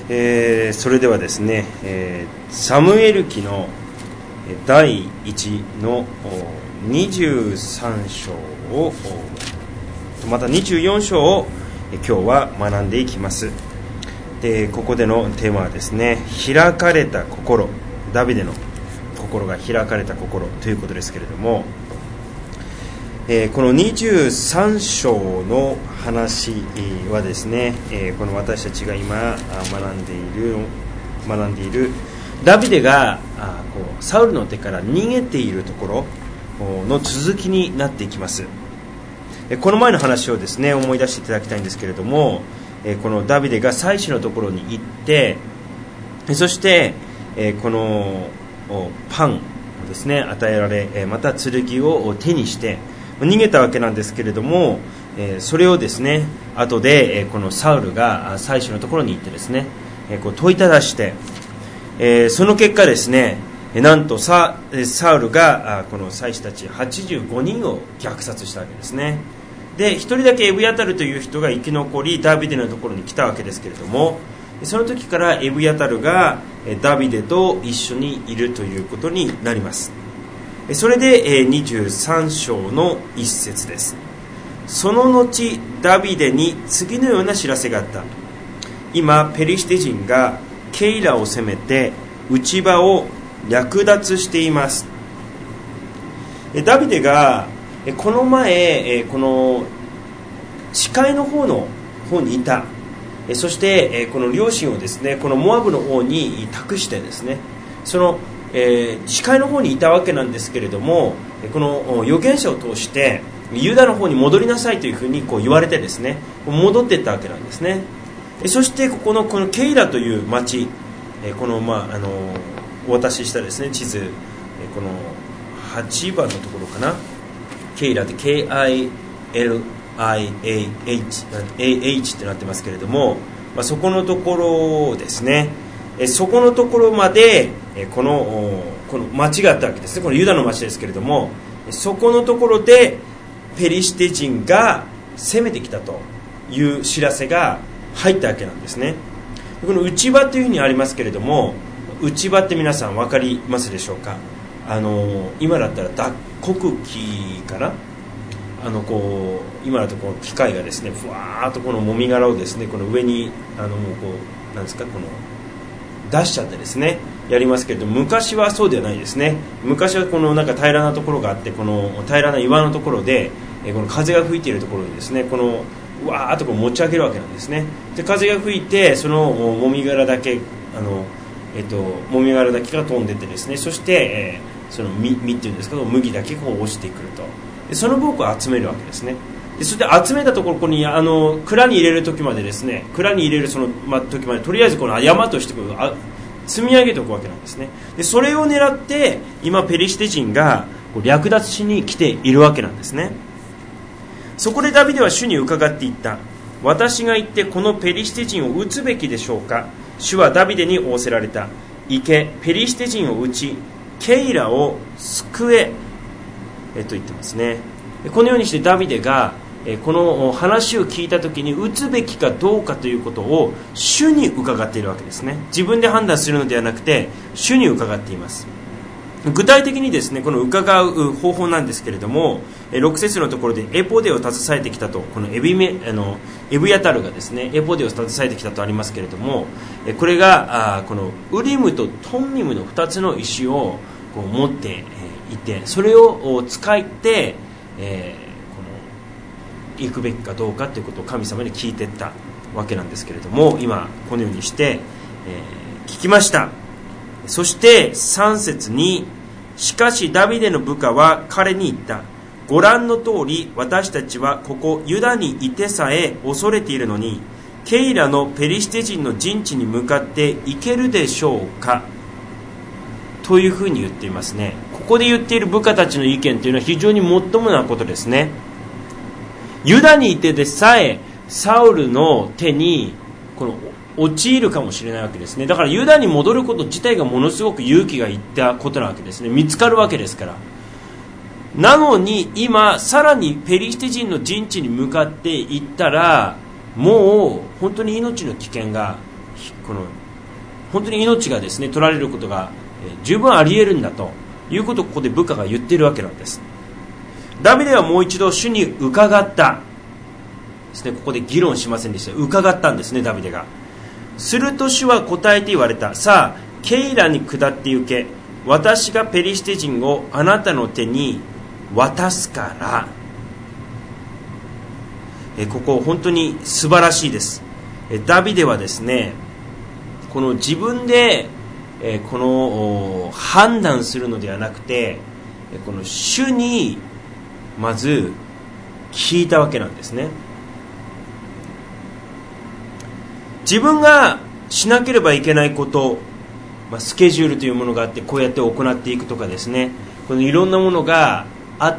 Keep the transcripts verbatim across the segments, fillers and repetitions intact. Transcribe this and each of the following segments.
えー、それではですね、えー、サムエル記のだいいちのにじゅうさん章をまたにじゅうよん章を今日は学んでいきます。でここでのテーマはですね、開かれた心、ダビデの心が開かれた心ということですけれども、えー、このにじゅうさん章の話はですね、えー、この私たちが今学んでいる学んでいるダビデがあこうサウルの手から逃げているところの続きになっていきます。えー、この前の話をですね思い出していただきたいんですけれども、えー、このダビデが祭司のところに行って、そして、えー、このパンをですね与えられ、また剣を手にして逃げたわけなんですけれども、それをですね後でこのサウルが祭司のところに行ってですねこう問いただして、その結果ですね、なんと サ, サウルがこの祭司たちはちじゅうごにんを虐殺したわけですね。で一人だけエブヤタルという人が生き残りダビデのところに来たわけですけれども、その時からエブヤタルがダビデと一緒にいるということになります。それでにじゅうさん章の一節です。その後ダビデに次のような知らせがあった。今ペリシテ人がケイラを攻めて内場を略奪しています。ダビデがこの前この視界の方の方にいた、そしてこの両親をですねこのモアブの王に託してですね、そのえー、視界の方にいたわけなんですけれども、この預言者を通してユダの方に戻りなさいというふうにこう言われてですね戻っていったわけなんですね。そしてここのこのケイラという町、この、まあ、あのお渡ししたですね地図、このはちばんのところかな、ケイラって ケーアイエルアイエーエイチ エーエイチ ってなってますけれども、まあ、そこのところですね、そこのところまでこの、この町があったわけですね。このユダの町ですけれども、そこのところでペリシテ人が攻めてきたという知らせが入ったわけなんですね。この内場というふうにありますけれども、内場って皆さん分かりますでしょうか。あの今だったら脱穀機かな、あのこう今だとこう機械がですねふわーっとこのもみ殻をですねこの上にあのもうこうなんですかこの出しちゃってですねやりますけれども、昔はそうではないですね。昔はこのなんか平らなところがあって、この平らな岩のところでえこの風が吹いているところにですねこのわーっとこう持ち上げるわけなんですね。で風が吹いてそのもみ殻だけあの、えっと、もみ殻だけが飛んでってですね、そして、えー、その実っていうんですけど麦だけこう落ちてくると。でその分を集めるわけですね。でそして集めたところここにあの蔵に入れる時までですね蔵に入れるその、まあ、時までとりあえずこの山としてこうあ積み上げておくわけなんですね。でそれを狙って今ペリシテ人が略奪しに来ているわけなんですね。そこでダビデは主に伺っていった。私が行ってこのペリシテ人を撃つべきでしょうか。主はダビデに仰せられた。行け、ペリシテ人を撃ちケイラを救え、えと言ってますね。このようにしてダビデがこの話を聞いた時に打つべきかどうかということを主に伺っているわけですね。自分で判断するのではなくて主に伺っています。具体的にですねこの伺う方法なんですけれども、ろく節のところでエポデを携えてきたと、このエビメあのエブヤタルがですねエポデを携えてきたとありますけれども、これがあこのウリムとトンミムのふたつの石をこう持っていて、それを使って、えー行くべきかどうかということを神様に聞いていったわけなんですけれども、今このようにして、えー、聞きました。そしてさん節に、しかしダビデの部下は彼に言った。ご覧の通り私たちはここユダにいてさえ恐れているのに、ケイラのペリシテ人の陣地に向かって行けるでしょうかというふうに言っていますね。ここで言っている部下たちの意見というのは非常にもっともなことですね。ユダにいてでさえサウルの手にこの陥るかもしれないわけですね。だからユダに戻ること自体がものすごく勇気がいったことなわけですね。見つかるわけですから。なのに今さらにペリシテ人の陣地に向かっていったら、もう本当に命の危険がこの本当に命がですね取られることが十分あり得るんだということをここで部下が言っているわけなんです。ダビデはもう一度主に伺ったですね。ここで議論しませんでした。伺ったんですね、ダビデが。すると主は答えて言われた。さあケイラに下って行け、私がペリシテ人をあなたの手に渡すから。えここ本当に素晴らしいです。えダビデはですね、この自分でえこの判断するのではなくて、この主にまず聞いたわけなんですね。自分がしなければいけないこと、まあ、スケジュールというものがあって、こうやって行っていくとかですね、このいろんなものがあって、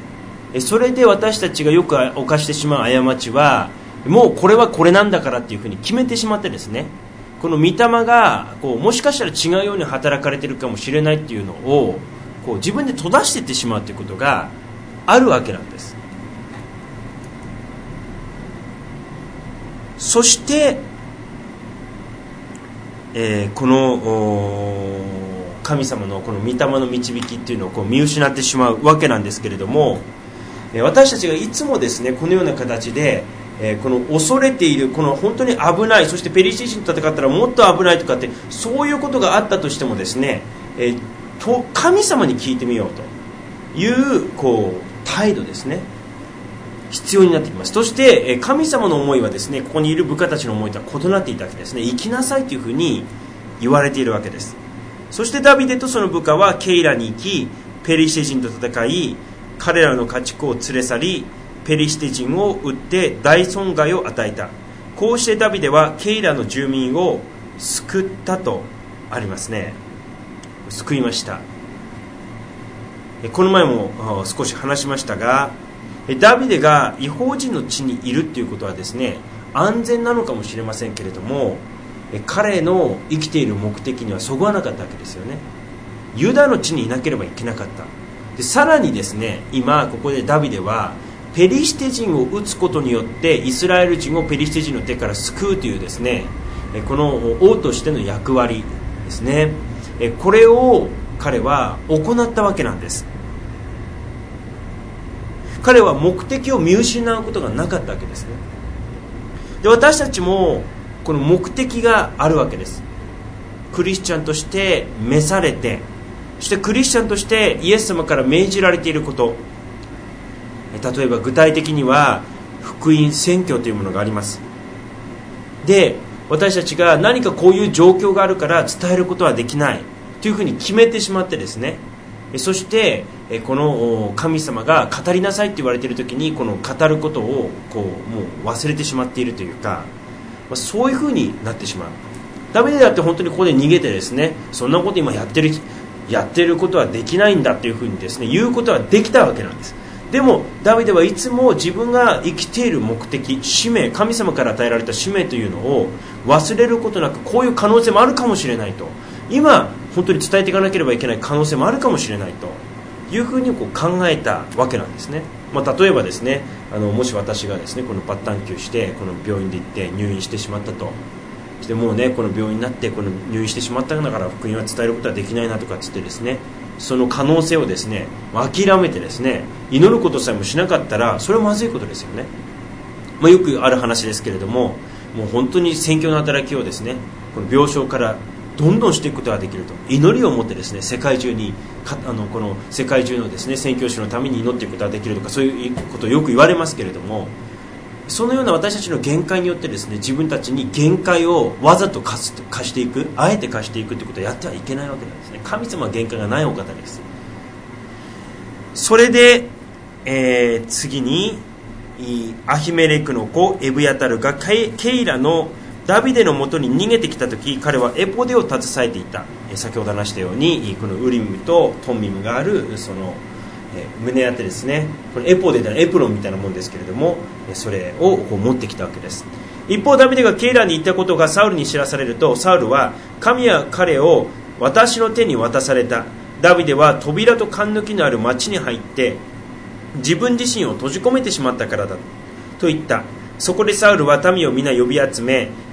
それで私たちがよく犯してしまう過ちは、もうこれはこれなんだからっていうふうに決めてしまってですね、この御霊がこうもしかしたら違うように働かれているかもしれないっていうのをこう自分で閉ざしていってしまうということがあるわけなんです。そして、えー、この神様のこの御霊の導きっていうのをこう見失ってしまうわけなんですけれども、私たちがいつもですねこのような形でえー、この恐れているこの本当に危ない、そしてペリシテ人と戦ったらもっと危ないとかって、そういうことがあったとしてもですね、えー、と神様に聞いてみようというこう態度ですね、必要になってきます。そして、えー、神様の思いはですね、ここにいる部下たちの思いとは異なっていたわけですね。生きなさいというふうに言われているわけです。そしてダビデとその部下はケイラに行き、ペリシテ人と戦い、彼らの家畜を連れ去り、ペリシテ人を撃って大損害を与えた。こうしてダビデはケイラの住民を救ったとありますね。救いました。この前も少し話しましたが、ダビデが異邦人の地にいるということはですね、安全なのかもしれませんけれども、彼の生きている目的にはそぐわなかったわけですよね。ユダの地にいなければいけなかった。でさらにですね、今ここでダビデはペリシテ人を撃つことによってイスラエル人をペリシテ人の手から救うというですね、この王としての役割ですね、これを彼は行ったわけなんです。彼は目的を見失うことがなかったわけですね。で私たちもこの目的があるわけです。クリスチャンとして召されて、そしてクリスチャンとしてイエス様から命じられていること、例えば具体的には福音宣教というものがあります。で私たちが何かこういう状況があるから伝えることはできないというふうに決めてしまってですね、そしてこの神様が語りなさいと言われている時にこの語ることをこうもう忘れてしまっているというか、そういうふうになってしまう。ダビデだって本当にここで逃げてですね、そんなこと今やってるやってることはできないんだというふうにですね言うことはできたわけなんです。でもダビデはいつも自分が生きている目的、使命、神様から与えられた使命というのを忘れることなく、こういう可能性もあるかもしれないと、今本当に伝えていかなければいけない可能性もあるかもしれないというふうにこう考えたわけなんですね。まあ、例えばですね、あのもし私がですねこの抜胆球してこの病院で行って入院してしまったと、そしてもうねこの病院になってこの入院してしまったんだから福音は伝えることはできないなとかつってですね、その可能性をですね諦めてですね祈ることさえもしなかったら、それはまずいことですよね。まあ、よくある話ですけれども、もう本当に宣教の働きをですねこの病床からどんどんしていくことができると、祈りを持ってですね世界中にあのこの世界中のですね宣教師のために祈っていくことができるとか、そういうことをよく言われますけれども、そのような私たちの限界によってですね自分たちに限界をわざと課していく、あえて課していくということをやってはいけないわけなんですね。神様は限界がないお方です。それで、えー、次にアヒメレクの子エブヤタルがケイラのダビデのもとに逃げてきたとき、彼はエポデを携えていた。先ほど話したようにこのウリムとトンミムがあるその胸当てですね、これエポデでエプロンみたいなもんですけれども、それをこう持ってきたわけです。一方ダビデがケイラに行ったことがサウルに知らされると、サウルは神は彼を私の手に渡された。ダビデは扉と栓抜きのある町に入って自分自身を閉じ込めてしまったからだと言った。そこでサウルは民を皆呼び集め、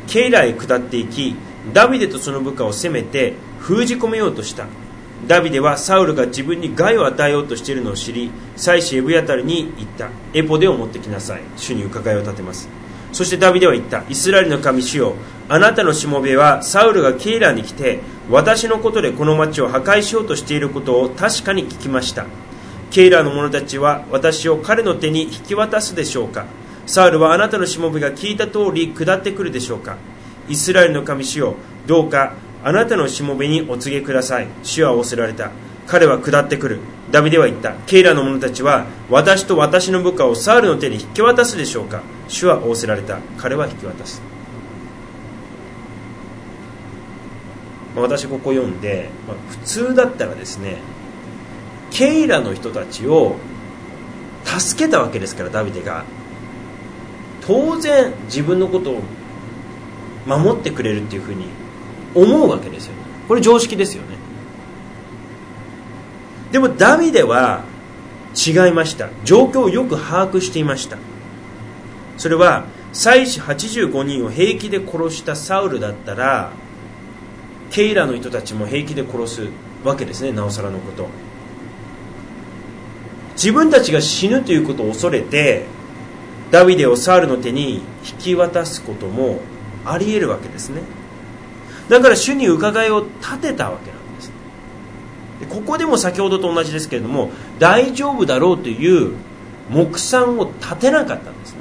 ケイラへ下っていき、ダビデとその部下を攻めて封じ込めようとした。ダビデはサウルが自分に害を与えようとしているのを知り、祭司エブヤタルに言った。エポデを持ってきなさい。主に伺いを立てます。そしてダビデは言った。イスラエルの神主よ、あなたのしもべはサウルがケイラに来て私のことでこの町を破壊しようとしていることを確かに聞きました。ケイラの者たちは私を彼の手に引き渡すでしょうか。サウルはあなたのしもべが聞いた通り下ってくるでしょうか。イスラエルの神主よ、どうかあなたのしもべにお告げください。主は仰せられた。彼は下ってくる。ダビデは言った。ケイラの者たちは私と私の部下をサウルの手に引き渡すでしょうか。主は仰せられた。彼は引き渡す。私ここ読んで、まあ、普通だったらですね、ケイラの人たちを助けたわけですから、ダビデが当然自分のことを守ってくれるっていうふうに思うわけですよね。これ常識ですよね。でもダビデは違いました。状況をよく把握していました。それは祭司はちじゅうごにんを平気で殺したサウルだったら、ケイラの人たちも平気で殺すわけですね。なおさらのこと、自分たちが死ぬということを恐れてダビデをサウルの手に引き渡すこともあり得るわけですね。だから主に伺いを立てたわけなんです。でここでも先ほどと同じですけれども、大丈夫だろうという目算を立てなかったんですね。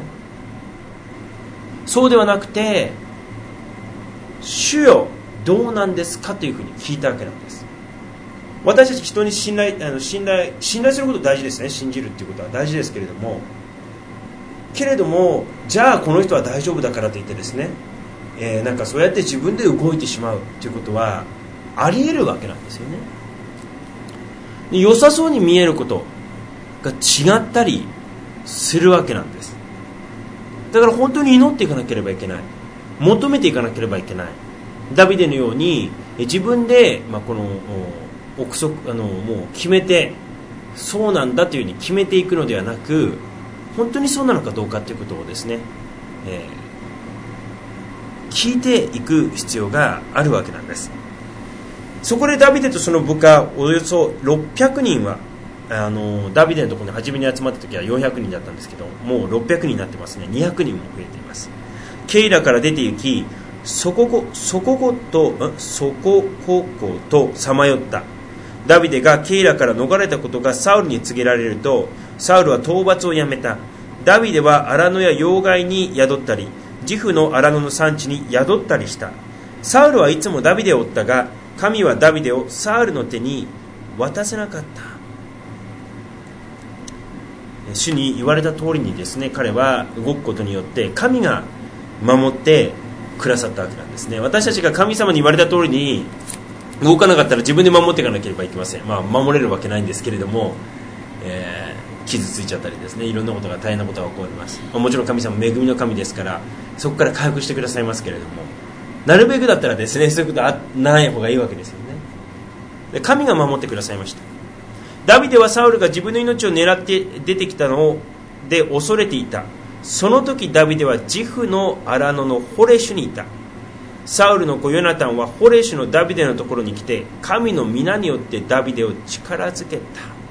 そうではなくて、主よどうなんですかというふうに聞いたわけなんです。私たち人に信頼、あの信頼、信頼すること大事ですね。信じるということは大事ですけれども、けれどもじゃあこの人は大丈夫だからといってですね、えー、なんかそうやって自分で動いてしまうということはあり得るわけなんですよね。で良さそうに見えることが違ったりするわけなんです。だから本当に祈っていかなければいけない、求めていかなければいけない。ダビデのように自分で、まあ、この憶測あのもう決めて、そうなんだというふうに決めていくのではなく、本当にそうなのかどうかということをですね、えー、聞いていく必要があるわけなんです。そこでダビデとその部下およそろっぴゃくにんは、あのダビデのところに初めに集まった時はよんひゃくにんだったんですけど、もうろっぴゃくにんになってますね。にひゃくにんも増えています。ケイラから出て行き、そここそこごとそここことさまよった。ダビデがケイラから逃れたことがサウルに告げられると、サウルは討伐をやめた。ダビデは荒野や要害に宿ったり、ジフの荒野の産地に宿ったりした。サウルはいつもダビデを追ったが、神はダビデをサウルの手に渡せなかった。主に言われた通りにですね、彼は動くことによって神が守ってくださったわけなんですね。私たちが神様に言われた通りに動かなかったら自分で守っていかなければいけません。まあ守れるわけないんですけれども、えー、傷ついちゃったりですね、いろんなことが大変なことが起こります。まあ、もちろん神様恵みの神ですから、そこから回復してくださいますけれども、なるべくだったらですね、そういうことはない方がいいわけですよね。で神が守ってくださいました。ダビデはサウルが自分の命を狙って出てきたので恐れていた。その時ダビデはジフの荒野のホレシュにいた。サウルの子ヨナタンはホレシュのダビデのところに来て、神の皆によってダビデを力づけた。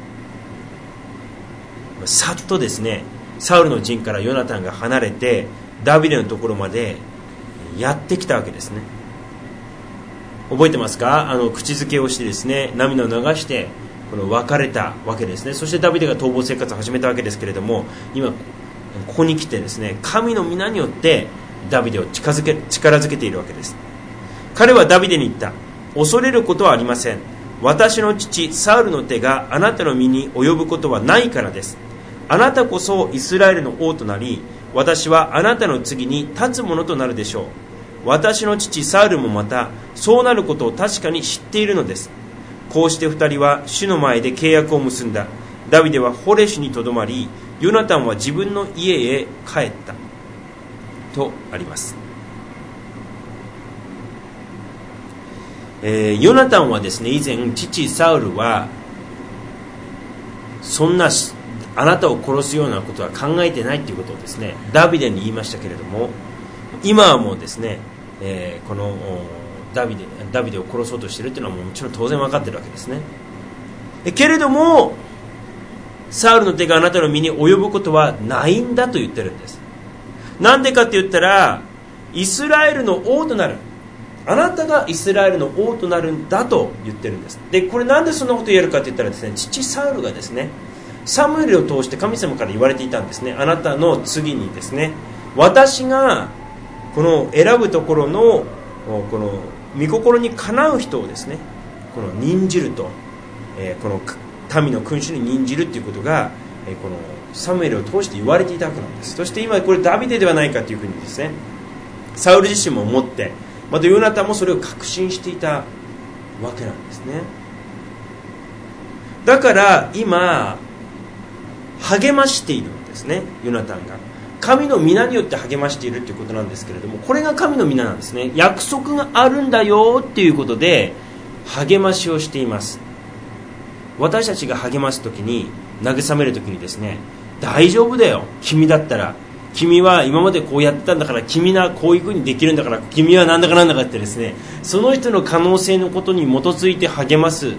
さっとですね、サウルの陣からヨナタンが離れてダビデのところまでやってきたわけですね。覚えてますか？あの口づけをしてですね、涙を流してこの別れたわけですね。そしてダビデが逃亡生活を始めたわけですけれども、今ここに来てですね、神の皆によってダビデを近づけ力づけているわけです。彼はダビデに言った。恐れることはありません。私の父サウルの手があなたの身に及ぶことはないからです。あなたこそイスラエルの王となり、私はあなたの次に立つ者となるでしょう。私の父サウルもまたそうなることを確かに知っているのです。こうして二人は主の前で契約を結んだ。ダビデはホレシュにとどまり、ヨナタンは自分の家へ帰ったとあります。えー、ヨナタンはですね、以前父サウルはそんなあなたを殺すようなことは考えてないということをですね、ダビデに言いましたけれども、今はもうですね、 えー、このダビデ、ダビデを殺そうとしているというのはもちろん当然分かっているわけですね。けれどもサウルの手があなたの身に及ぶことはないんだと言ってるんです。なんでかって言ったら、イスラエルの王となる、あなたがイスラエルの王となるんだと言ってるんです。でこれなんでそんなこと言えるかって言ったらですね、父サウルがですね、サムエルを通して神様から言われていたんですね。あなたの次にですね、私がこの選ぶところのこの御心にかなう人をですね、この任じると、えー、この民の君主に任じるということが、えー、このサムエルを通して言われていたわけなんです。そして今これダビデではないかというふうにですね、サウル自身も思って、またヨナタンもそれを確信していたわけなんですね。だから今励ましているんですね、ヨナタンが。神の皆によって励ましているということなんですけれども、これが神の皆なんですね。約束があるんだよっていうことで励ましをしています。私たちが励ますときに、慰めるときにですね、大丈夫だよ、君だったら、君は今までこうやってたんだから、君はこういうふうにできるんだから、君はなんだかなんだかってですね、その人の可能性のことに基づいて励ます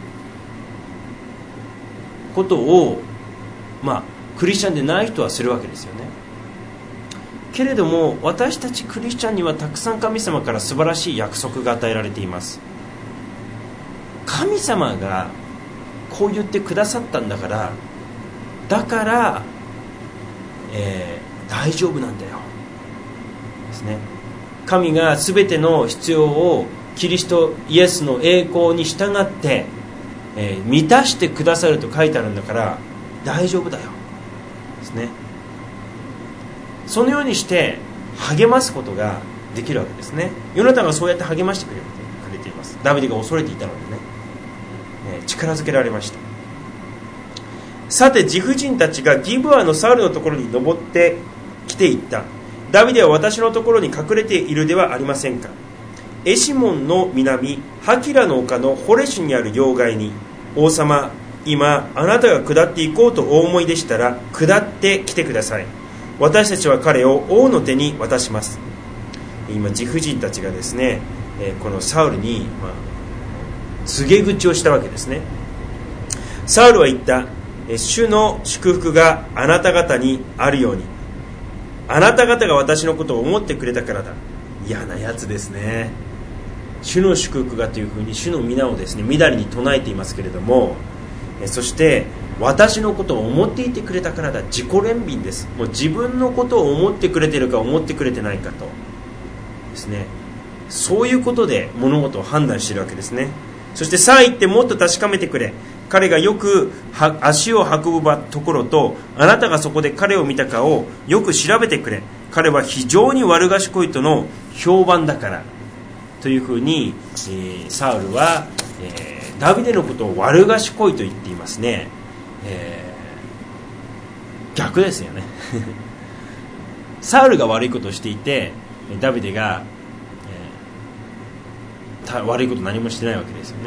ことを、まあクリスチャンでない人はするわけですよね。けれども私たちクリスチャンにはたくさん神様から素晴らしい約束が与えられています。神様がこう言ってくださったんだから、だから、えー、大丈夫なんだよですね。神が全ての必要をキリストイエスの栄光に従って、えー、満たしてくださると書いてあるんだから大丈夫だよですね。そのようにして励ますことができるわけですね。ヨナタンがそうやって励ましてくれています。ダビデが恐れていたのでね、えー、力づけられました。さて自婦人たちがギブアのサウルのところに登ってきていった。ダビデは私のところに隠れているではありませんか。エシモンの南ハキラの丘のホレシュにある要害に、王様、今あなたが下っていこうとお思いでしたら下ってきてください。私たちは彼を王の手に渡します。今自婦人たちがですね、このサウルに、まあ、告げ口をしたわけですね。サウルは言った。主の祝福があなた方にあるように。あなた方が私のことを思ってくれたからだ。嫌なやつですね。主の祝福がというふうに主の皆をですね、みだりに唱えていますけれども、そして私のことを思っていてくれたからだ。自己憐憫です。もう自分のことを思ってくれているか思ってくれてないかとですね、そういうことで物事を判断しているわけですね。そしてさあ行ってもっと確かめてくれ。彼がよく足を運ぶところとあなたがそこで彼を見たかをよく調べてくれ。彼は非常に悪賢いとの評判だからというふうに、えー、サウルは、えー、ダビデのことを悪賢いと言っていますね。えー、逆ですよねサウルが悪いことをしていてダビデが、えー、悪いこと何もしてないわけですよね。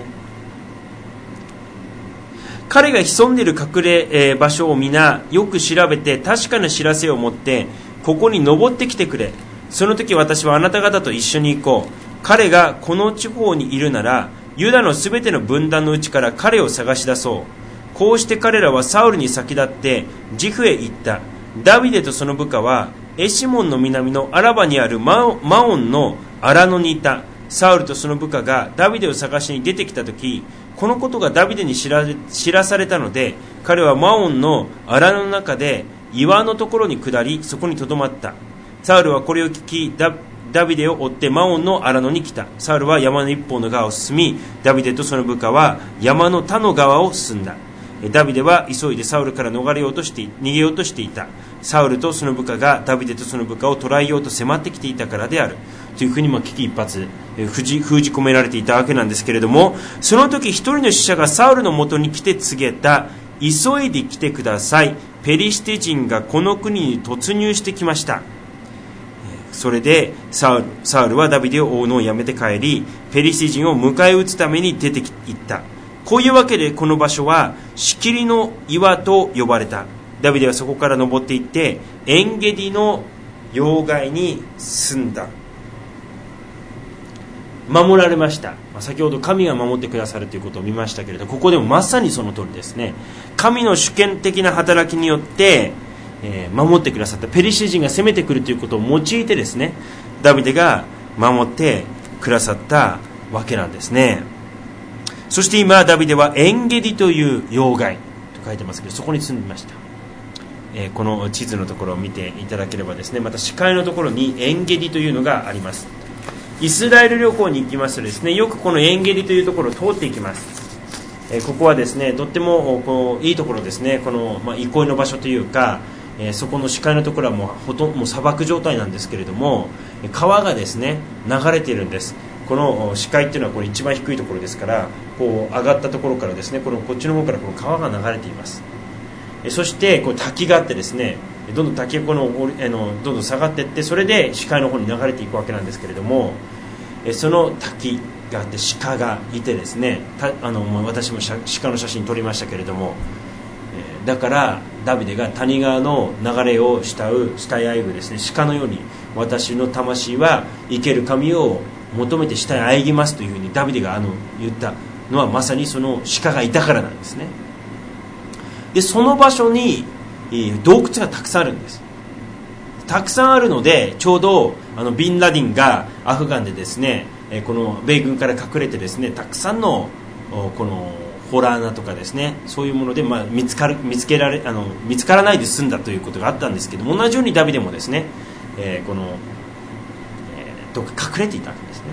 彼が潜んでいる隠れ、えー、場所を皆よく調べて確かな知らせを持ってここに登ってきてくれ。その時私はあなた方と一緒に行こう。彼がこの地方にいるならユダのすべての分断のうちから彼を探し出そう。こうして彼らはサウルに先立ってジフへ行った。ダビデとその部下はエシモンの南のアラバにあるマオンの荒野にいた。サウルとその部下がダビデを探しに出てきたとき、このことがダビデに知ら、知らされたので、彼はマオンの荒野の中で岩のところに下り、そこにとどまった。サウルはこれを聞き、ダダビデを追ってマオンの荒野に来た。サウルは山の一方の川を進み、ダビデとその部下は山の他の川を進んだ。ダビデは急いでサウルから逃れようとして逃げようとしていた。サウルとその部下がダビデとその部下を捕らえようと迫ってきていたからであるというふうに、まあ危機一髪封じ、封じ込められていたわけなんですけれども、その時一人の使者がサウルのもとに来て告げた。急いで来てください。ペリシテ人がこの国に突入してきました。それでサウル、サウルはダビデを追うのをやめて帰り、ペリシテ人を迎え撃つために出て行った。こういうわけでこの場所はしきりの岩と呼ばれた。ダビデはそこから登っていってエンゲディの要害に住んだ。 守られました。先ほど神が守ってくださるということを見ましたけれど、ここでもまさにその通りですね。神の主権的な働きによって、えー、守ってくださった。ペリシテ人が攻めてくるということを用いてですね、ダビデが守ってくださったわけなんですね。そして今ダビデはエンゲディという要害と書いてますけど、そこに住んでました。えー、この地図のところを見ていただければですね、また視界のところにエンゲディというのがあります。イスラエル旅行に行きますとですね、よくこのエンゲディというところを通っていきます。えー、ここはですね、とってもこういいところですね。この、まあ、憩いの場所というか、えー、そこの視界のところはもうほとんどもう砂漠状態なんですけれども、川がですね流れているんです。この視界っていうのはこれ一番低いところですから、こう上がったところからですね、このこっちの方からこの川が流れています。えー、そしてこう滝があってですね、どんどん滝がこのあのどんどん下がっていって、それで視界の方に流れていくわけなんですけれども、えー、その滝があって鹿がいてですね、たあのもう私も鹿の写真撮りましたけれども、えー、だからダビデが谷川の流れを慕う慕いあゆぐですね、鹿のように私の魂は生ける神を求めて慕いあぎますというふうにダビデがあの言ったのは、まさにその鹿がいたからなんですね。でその場所に洞窟がたくさんあるんです。たくさんあるので、ちょうどあのビンラディンがアフガンでですね、この米軍から隠れてですね、たくさんのこのホラー穴とかですね、そういうもので、まあ、見つかる見つけられあの見つからないで済んだということがあったんですけども、同じようにダビデもですね、えー、この、えー、どこか隠れていたわけですね。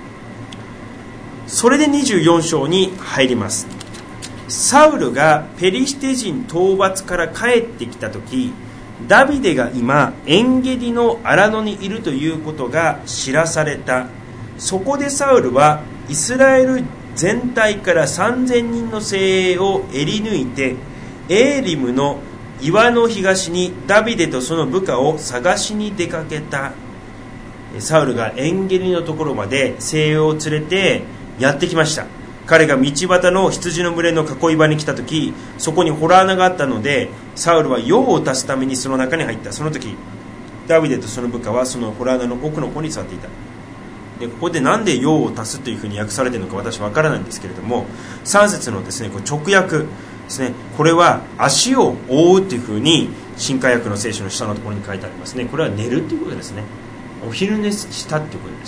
それでにじゅうよん章に入ります。サウルがペリシテ人討伐から帰ってきたとき、ダビデが今エンゲディの荒野にいるということが知らされた。そこでサウルはイスラエル全体からさんぜんにんの精鋭を襟抜いて、エーリムの岩の東にダビデとその部下を探しに出かけた。サウルがエンゲディのところまで精鋭を連れてやってきました。彼が道端の羊の群れの囲い場に来たとき、そこに洞穴があったので、サウルは用を足すためにその中に入った。その時ダビデとその部下はその洞穴の奥の方に座っていた。でここでなんで用を足すというふうに訳されているのか私は分からないんですけれども、さん節のですね、これ直訳ですね、これは足を覆うというふうに新海訳の聖書の下のところに書いてありますね。これは寝るということですね。お昼寝したということです。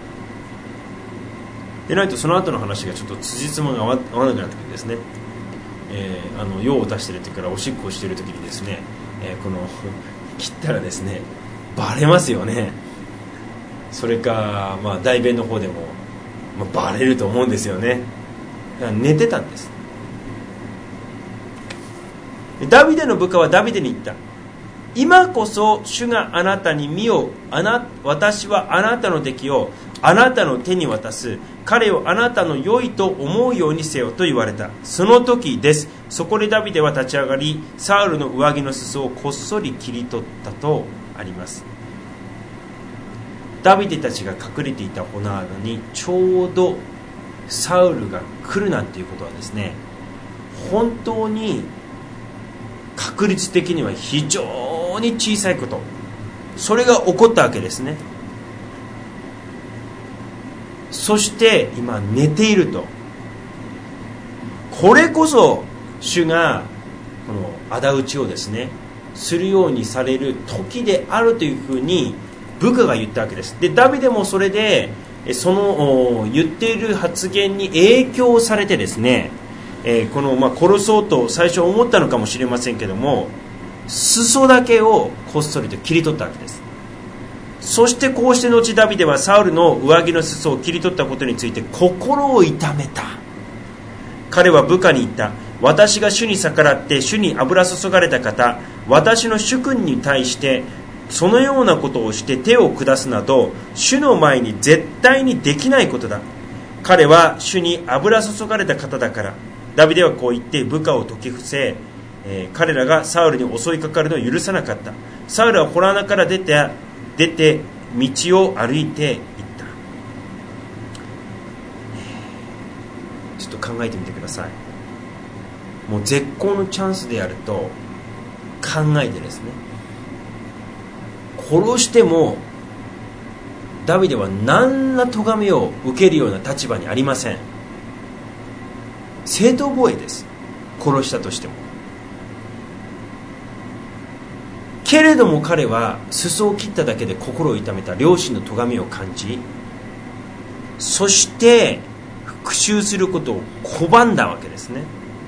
でないとその後の話がちょっと辻褄が合わなくなってくるんですね。えー、あの用を足している時からおしっこをしている時にですね、えー、この切ったらですねバレますよね。それか、まあ、代弁の方でも、まあ、バレると思うんですよね。だから寝てたんです。ダビデの部下はダビデに言った。今こそ主があなたに見よ、あな私はあなたの敵をあなたの手に渡す。彼をあなたの良いと思うようにせよと言われた。その時です。そこでダビデは立ち上がり、サウルの上着の裾をこっそり切り取ったとあります。ダビデたちが隠れていた洞穴にちょうどサウルが来るなんていうことはですね、本当に確率的には非常に小さいこと、それが起こったわけですね。そして今寝ていると、これこそ主がこの仇討ちをですねするようにされる時であるというふうに部下が言ったわけです。でダビデもそれでその言っている発言に影響されてですね、えー、このまあ殺そうと最初思ったのかもしれませんけども、裾だけをこっそりと切り取ったわけです。そしてこうして後ダビデはサウルの上着の裾を切り取ったことについて心を痛めた。彼は部下に言った。私が主に逆らって主に油注がれた方、私の主君に対してそのようなことをして手を下すなど主の前に絶対にできないことだ。彼は主に油注がれた方だから。ダビデはこう言って部下を説き伏せ、えー、彼らがサウルに襲いかかるのを許さなかった。サウルは洞穴から出て出て道を歩いていった。ちょっと考えてみてください。もう絶好のチャンスであると考えてですね、殺してもダビデは何ら咎めを受けるような立場にありません。正当防衛です。殺したとしても。けれども彼は裾を切っただけで心を痛めた両親の咎めを感じ、そして復讐することを拒んだわけですね。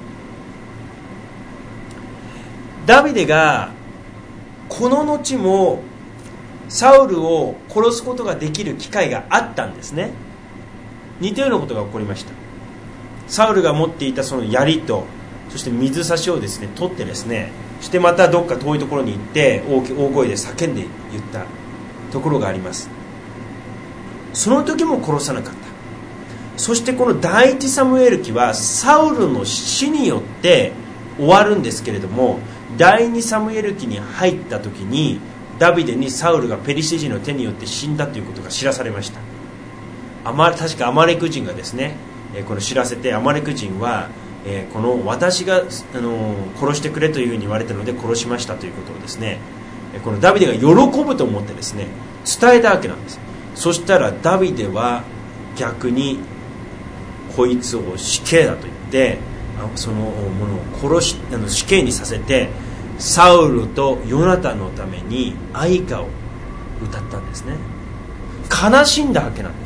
ダビデがこの後もサウルを殺すことができる機会があったんですね。似たようなことが起こりました。サウルが持っていたその槍と、そして水差しをですね取ってですね、そしてまたどっか遠いところに行って大き大声で叫んで言ったところがあります。その時も殺さなかった。そしてこの第一サムエル記はサウルの死によって終わるんですけれども、第二サムエル記に入った時にダビデにサウルがペリシテ人の手によって死んだということが知らされました。アマ確かアマレク人がですね、えー、この知らせて、アマレク人は、えー、この私が、あのー、殺してくれというふうに言われたので殺しましたということをですね、えー、このダビデが喜ぶと思ってですね伝えたわけなんです。そしたらダビデは逆にこいつを死刑だと言ってそのものを殺しあの死刑にさせて、サウルとヨナタンのために愛歌を歌ったんですね。悲しんだわけなんです。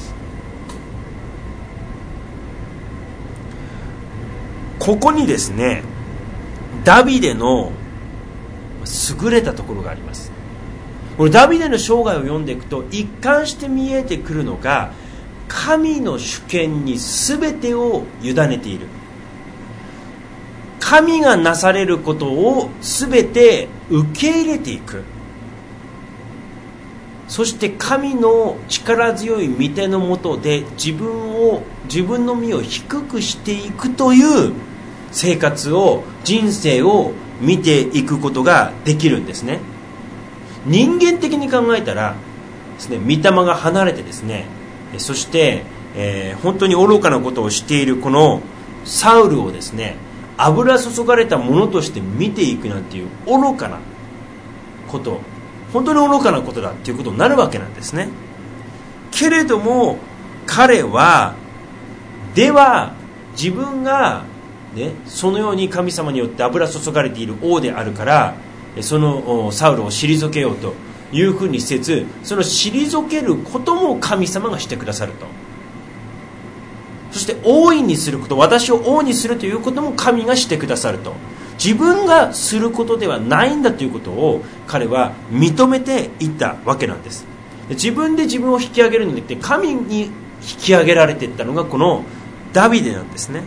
ここにですねダビデの優れたところがあります。これダビデの生涯を読んでいくと一貫して見えてくるのが、神の主権に全てを委ねている。神がなされることを全て受け入れていく。そして神の力強い御手のもとで自分を自分の身を低くしていくという生活を、人生を見ていくことができるんですね。人間的に考えたらですね、御霊が離れてですね、そして、えー、本当に愚かなことをしているこのサウルをですね、油注がれたものとして見ていくなんていう愚かなこと、本当に愚かなことだっていうことになるわけなんですね。けれども彼はでは自分が、ね、そのように神様によって油注がれている王であるから、そのサウルを退けようというふうにせず、その退けることも神様がしてくださると。そして王位にすること、私を王にするということも神がしてくださると。自分がすることではないんだということを彼は認めていったわけなんです。自分で自分を引き上げるのではなくて、神に引き上げられていったのがこのダビデなんですね。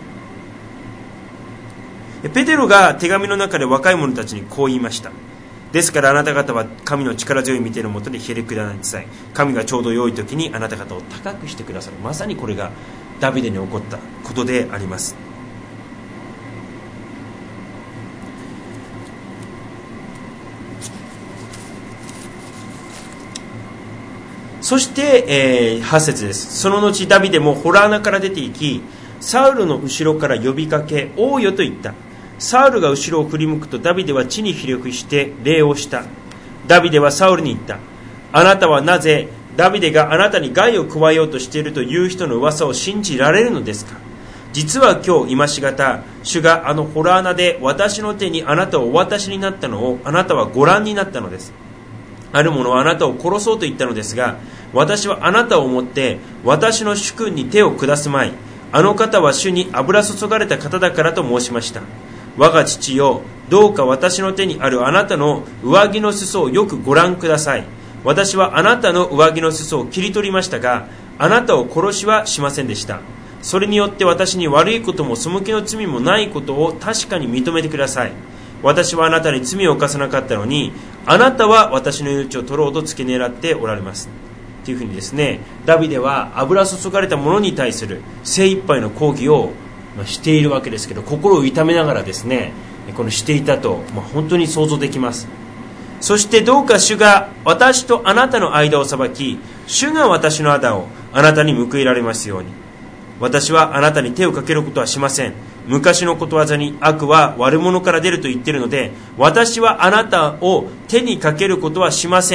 ペテロが手紙の中で若い者たちにこう言いました。ですからあなた方は神の力強い御手のもとでへりくだらないなさい。神がちょうど良い時にあなた方を高くしてくださる。まさにこれがダビデに起こったことであります。そして、えー、はち節です。その後ダビデも洞穴から出て行き、サウルの後ろから呼びかけ、王よと言った。サウルが後ろを振り向くとダビデは地にひれ伏して礼をした。ダビデはサウルに言った。あなたはなぜダビデがあなたに害を加えようとしているという人の噂を信じられるのですか。実は今日今しがた、主があの洞穴で私の手にあなたをお渡しになったのをあなたはご覧になったのです。ある者はあなたを殺そうと言ったのですが、私はあなたを思って私の主君に手を下すまい。あの方は主に油注がれた方だからと申しました。我が父よ、どうか私の手にあるあなたの上着の裾をよくご覧ください。私はあなたの上着の裾を切り取りましたが、あなたを殺しはしませんでした。それによって私に悪いことも背きの罪もないことを確かに認めてください。私はあなたに罪を犯さなかったのに、あなたは私の命を取ろうと付け狙っておられます。というふうにですね、ダビデは油注がれたものに対する精一杯の抗議をしているわけですけど、心を痛めながらですね、このしていたと、まあ、本当に想像できます。そしてどうか主が私とあなたの間を裁き、主が私の仇をあなたに報いられますように。私はあなたに手をかけることはしません。昔のことわざに悪は悪者から出ると言っているので、私はあなたを手にかけることはしません。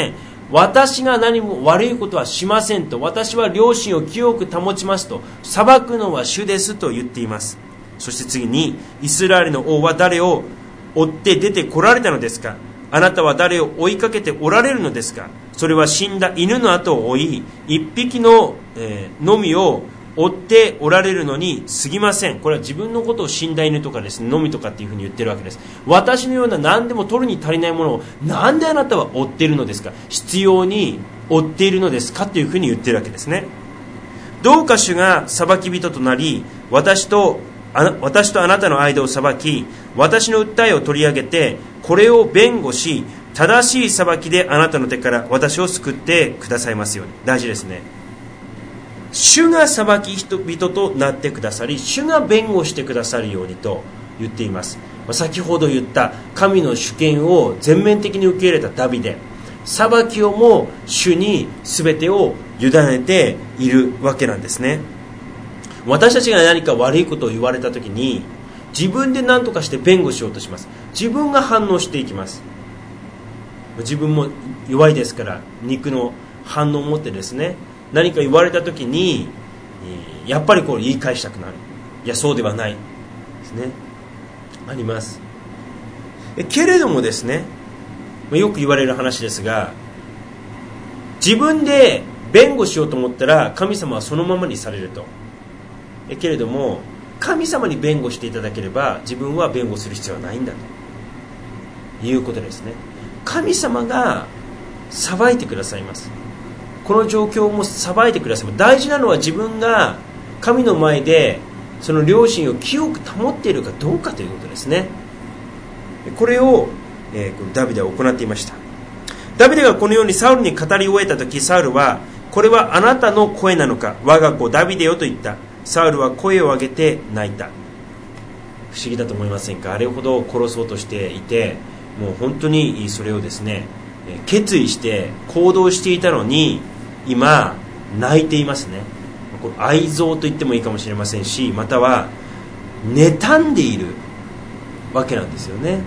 私が何も悪いことはしませんと、私は良心を清く保ちますと、裁くのは主ですと言っています。そして次に、イスラエルの王は誰を追って出てこられたのですか。あなたは誰を追いかけておられるのですか。それは死んだ犬の後を追い、一匹の、えー、のみを追っておられるのに過ぎません。これは自分のことを死んだ犬とかですね、のみとかっていうふうに言ってるわけです。私のような何でも取るに足りないものをなんであなたは追っているのですか。必要に追っているのですかというふうに言ってるわけですね。どうか主が裁き人となり、私とあ私とあなたの間を裁き、私の訴えを取り上げて、これを弁護し、正しい裁きであなたの手から私を救ってくださいますように。大事ですね。主が裁き人々となってくださり、主が弁護してくださるようにと言っています。先ほど言った神の主権を全面的に受け入れたダビデ、裁きをも主に全てを委ねているわけなんですね。私たちが何か悪いことを言われたときに、自分で何とかして弁護しようとします。自分が反応していきます。自分も弱いですから、肉の反応を持ってですね、何か言われたときにやっぱりこう言い返したくなる。いや、そうではないですね、あります。けれどもですね、よく言われる話ですが、自分で弁護しようと思ったら神様はそのままにされると。けれども神様に弁護していただければ、自分は弁護する必要はないんだということですね。神様が裁いてくださいます。この状況も裁いてくださいます。大事なのは自分が神の前でその良心を清く保っているかどうかということですね。これを、えー、ダビデは行っていました。ダビデがこのようにサウルに語り終えたとき、サウルは、これはあなたの声なのか、我が子ダビデよと言った。サウルは声を上げて泣いた。不思議だと思いませんか。あれほど殺そうとしていて、もう本当にそれをですね、決意して行動していたのに、今泣いていますね。これ愛憎と言ってもいいかもしれませんし、または妬んでいるわけなんですよね。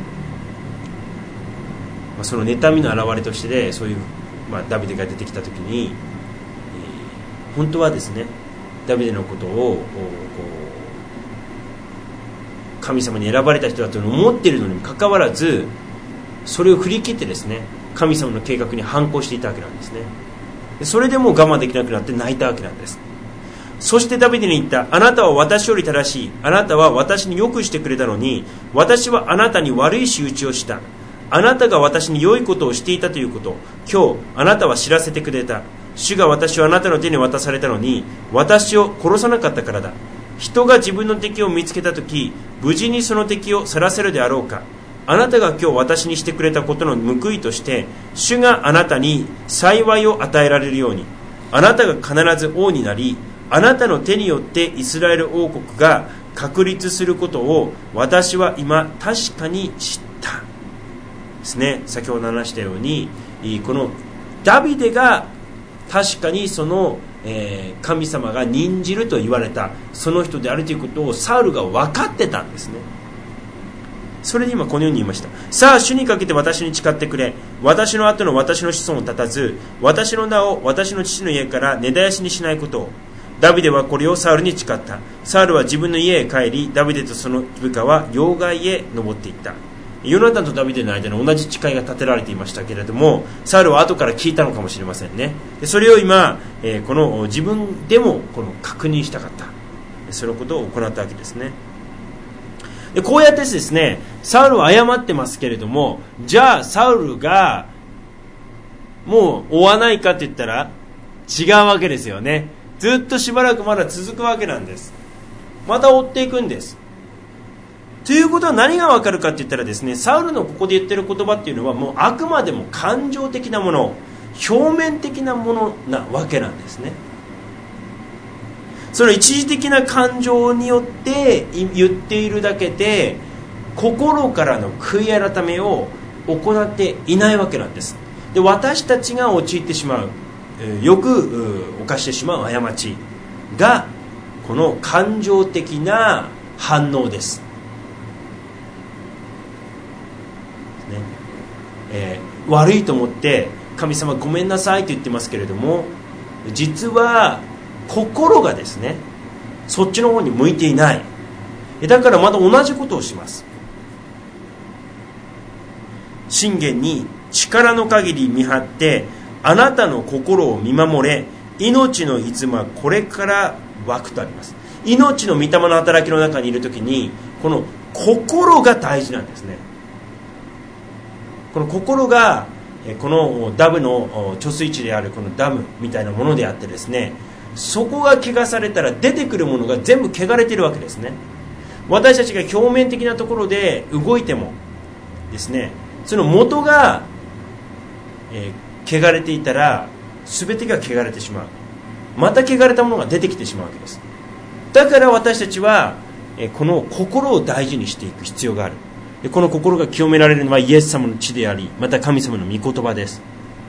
その妬みの表れとしてで、そういう、まあ、ダビデが出てきたときに、えー、本当はですね、ダビデのことをこう神様に選ばれた人だと思っているのにもかかわらず、それを振り切ってですね、神様の計画に反抗していたわけなんですね。それでもう我慢できなくなって泣いたわけなんです。そしてダビデに言った。あなたは私より正しい。あなたは私によくしてくれたのに、私はあなたに悪い仕打ちをした。あなたが私に良いことをしていたということ、今日あなたは知らせてくれた。主が私をあなたの手に渡されたのに、私を殺さなかったからだ。人が自分の敵を見つけたとき、無事にその敵を去らせるであろうか。あなたが今日私にしてくれたことの報いとして、主があなたに幸いを与えられるように、あなたが必ず王になり、あなたの手によってイスラエル王国が確立することを私は今確かに知ったですね。先ほど話したように、このダビデが確かにその、えー、神様が任じると言われたその人であるということをサウルが分かってたんですね。それで今このように言いました。さあ主にかけて私に誓ってくれ。私の後の私の子孫を立たず、私の名を私の父の家から根絶やしにしないことを。ダビデはこれをサウルに誓った。サウルは自分の家へ帰り、ダビデとその部下は要害へ登っていった。ヨナタンとダビデの間に同じ誓いが立てられていましたけれども、サウルは後から聞いたのかもしれませんね。でそれを今、えー、この自分でもこの確認したかった、そのことを行ったわけですね。でこうやってですね、サウルは謝ってますけれども、じゃあサウルがもう追わないかって言ったら違うわけですよね。ずっとしばらくまだ続くわけなんです。また追っていくんです。ということは何がわかるかって言ったらですね、サウルのここで言ってる言葉っていうのはもうあくまでも感情的なもの、表面的なものなわけなんですね。その一時的な感情によって言っているだけで、心からの悔い改めを行っていないわけなんです。で私たちが陥ってしまう、よく犯してしまう過ちがこの感情的な反応です、ねえー、悪いと思って神様ごめんなさいと言ってますけれども、実は心がですね、そっちの方に向いていない。だからまた同じことをします。箴言に力の限り見張ってあなたの心を見守れ、命のいつはこれから湧くとあります。命の御霊の働きの中にいるときに、この心が大事なんですね。この心がこのダムの貯水池であるこのダムみたいなものであってですね、そこが汚されたら出てくるものが全部汚れているわけですね。私たちが表面的なところで動いてもですね、その元が、えー、汚れていたら全てが汚れてしまう。また汚れたものが出てきてしまうわけです。だから私たちは、えー、この心を大事にしていく必要がある。でこの心が清められるのはイエス様の血であり、また神様の御言葉です。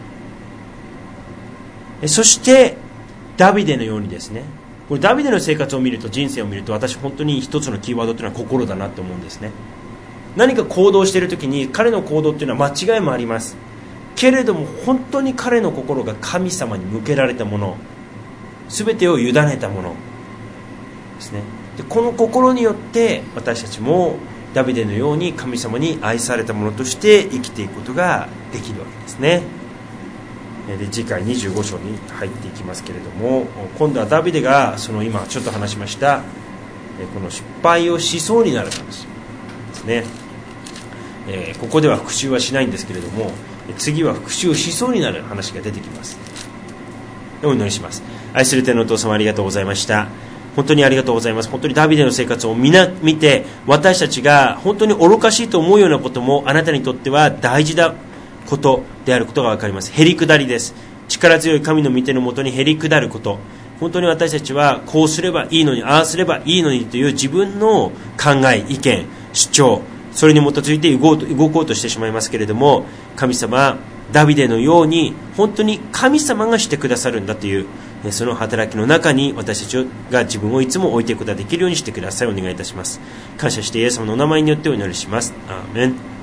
えそしてダビデのようにですね、これダビデの生活を見ると、人生を見ると、私本当に一つのキーワードというのは心だなと思うんですね。何か行動しているときに彼の行動というのは間違いもありますけれども、本当に彼の心が神様に向けられたもの、全てを委ねたものですね。でこの心によって私たちもダビデのように神様に愛されたものとして生きていくことができるわけですね。で次回にじゅうご章に入っていきますけれども、今度はダビデがその今ちょっと話しましたこの失敗をしそうになる話ですね。えー、ここでは復讐はしないんですけれども、次は復讐をしそうになる話が出てきます。お祈りします。愛する天のお父様、ありがとうございました。本当にありがとうございます。本当にダビデの生活を見な見て、私たちが本当に愚かしいと思うようなこともあなたにとっては大事なことであることが分かります。へりくだりです。力強い神の御手のもとにへりくだること、本当に私たちはこうすればいいのに、ああすればいいのにという自分の考え、意見、主張、それに基づいて動こうと、動こうとしてしまいますけれども、神様、ダビデのように本当に神様がしてくださるんだというその働きの中に私たちが自分をいつも置いていくことができるようにしてください。お願いいたします。感謝してイエス様のお名前によってお祈りします。アーメン。